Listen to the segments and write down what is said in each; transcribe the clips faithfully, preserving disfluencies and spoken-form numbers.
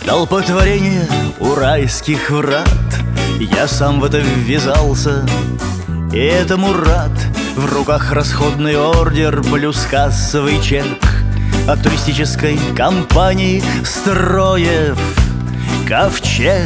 Столпотворение у райских врат, я сам в это ввязался, и этому рад. В руках расходный ордер плюс кассовый чек от туристической компании Строев Ковчег.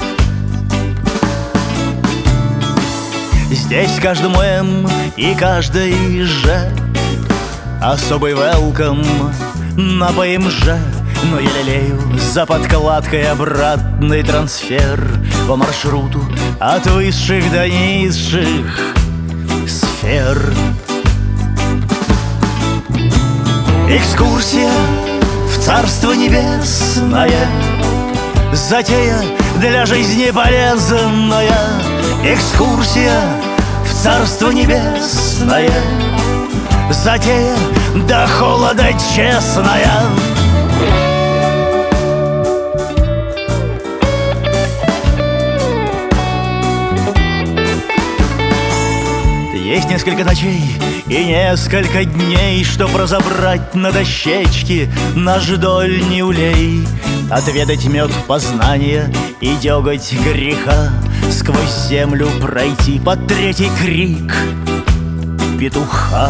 Здесь каждому М и каждой Ж особый велком на ПМЖ. Но я лелею за подкладкой обратный трансфер по маршруту от высших до низших сфер. Экскурсия в Царство Небесное, затея для жизни полезная. Экскурсия в Царство Небесное, затея до холода честная. Есть несколько ночей и несколько дней, чтоб разобрать на дощечке наш доль улей, отведать мед познания и деготь греха, сквозь землю пройти под третий крик петуха.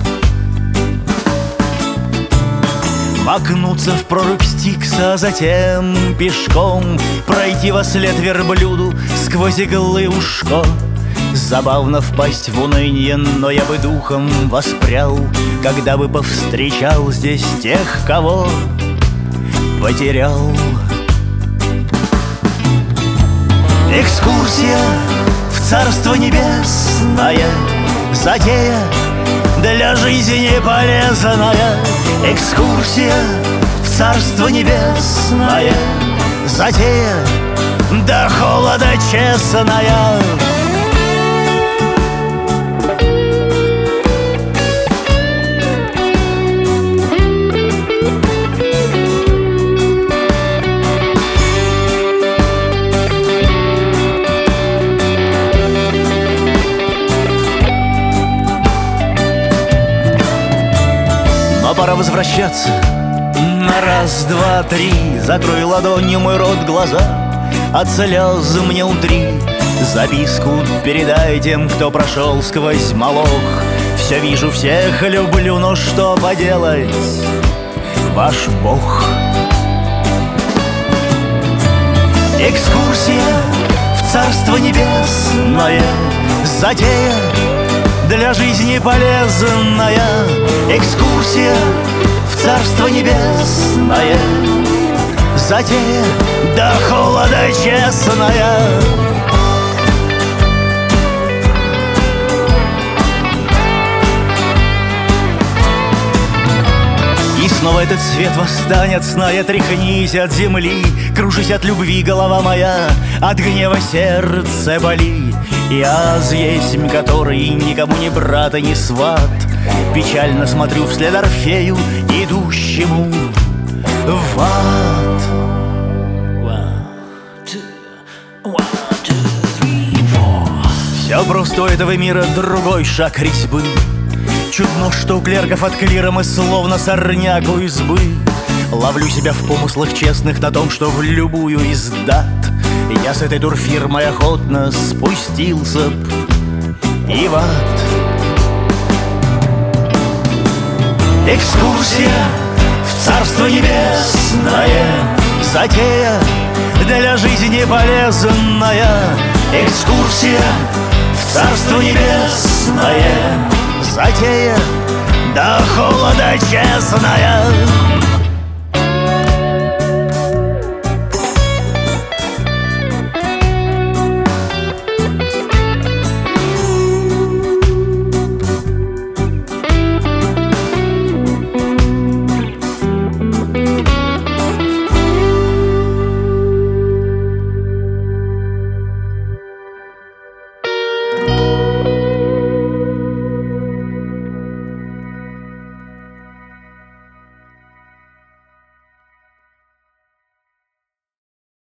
Макнуться в прорубь Стикса, а затем пешком пройти во след верблюду сквозь иглы ушко. Забавно впасть в уныние, но я бы духом воспрял, когда бы повстречал здесь тех, кого потерял. Экскурсия в Царство Небесное, затея для жизни полезная. Экскурсия в Царство Небесное, затея до холода честная. Пора возвращаться. На раз, два, три закрой ладонью мой рот, глаза от слез мне утри. Записку передай тем, кто прошел сквозь молох. Все вижу, всех люблю, но что поделать, ваш Бог. Экскурсия в Царство Небесное, затея для жизни полезная. Экскурсия в Царство Небесное, затея до холода честная. И снова этот свет восстанет сна, я тряхнись от земли, кружись от любви, голова моя, от гнева сердце боли. Я есть, который никому не брат и не сват, печально смотрю вслед Орфею, идущему в ад. Все просто у этого мира другой шаг резьбы. Чудно, что у клерков от клира мы словно сорняк у избы. Ловлю себя в помыслах честных на том, что в любую из дат я с этой турфирмой охотно спустился б и в ад. Экскурсия в Царство Небесное, затея для жизни полезная. Экскурсия в Царство Небесное, затея до холода честная.